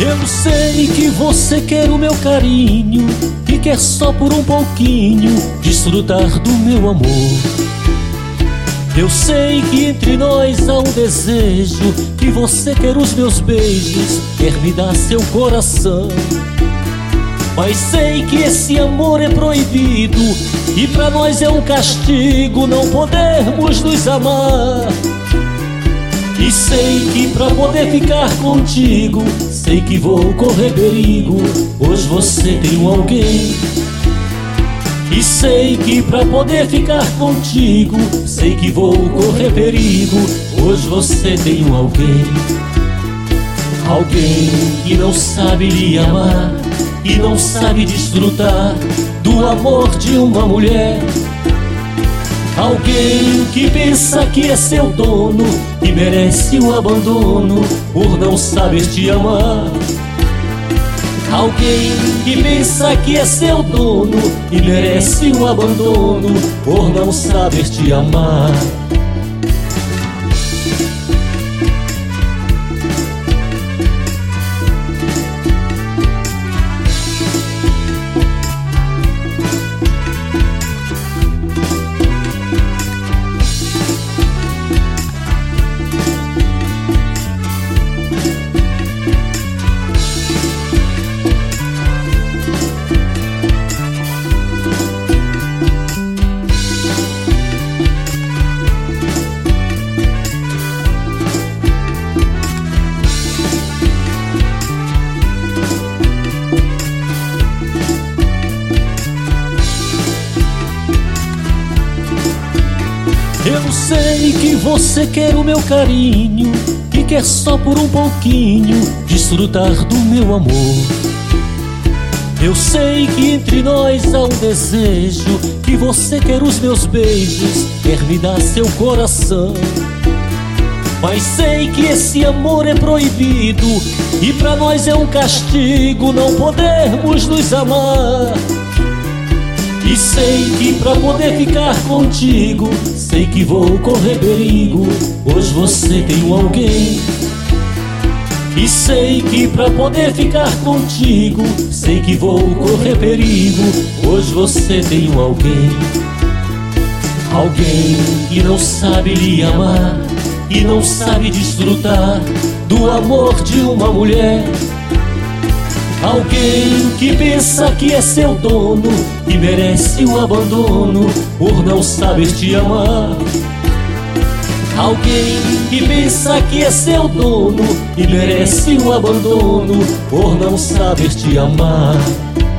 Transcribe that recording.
Eu sei que você quer o meu carinho e quer só por um pouquinho desfrutar do meu amor. Eu sei que entre nós há um desejo, que você quer os meus beijos, quer me dar seu coração. Mas sei que esse amor é proibido e pra nós é um castigo não podermos nos amar. E sei que pra poder ficar contigo, sei que vou correr perigo, hoje você tem um alguém. E sei que pra poder ficar contigo, sei que vou correr perigo, hoje você tem um alguém. Alguém que não sabe lhe amar e não sabe desfrutar do amor de uma mulher. Alguém que pensa que é seu dono e merece o abandono por não saber te amar. Alguém que pensa que é seu dono e merece o abandono por não saber te amar. Eu sei que você quer o meu carinho e quer só por um pouquinho desfrutar do meu amor. Eu sei que entre nós há um desejo, que você quer os meus beijos, quer me dar seu coração. Mas sei que esse amor é proibido e pra nós é um castigo não podermos nos amar. E sei que pra poder ficar contigo, sei que vou correr perigo, hoje você tem um alguém. E sei que pra poder ficar contigo, sei que vou correr perigo, hoje você tem um alguém. Alguém que não sabe lhe amar e não sabe desfrutar do amor de uma mulher. Alguém que pensa que é seu dono e merece o abandono por não saber te amar. Alguém que pensa que é seu dono e merece o abandono por não saber te amar.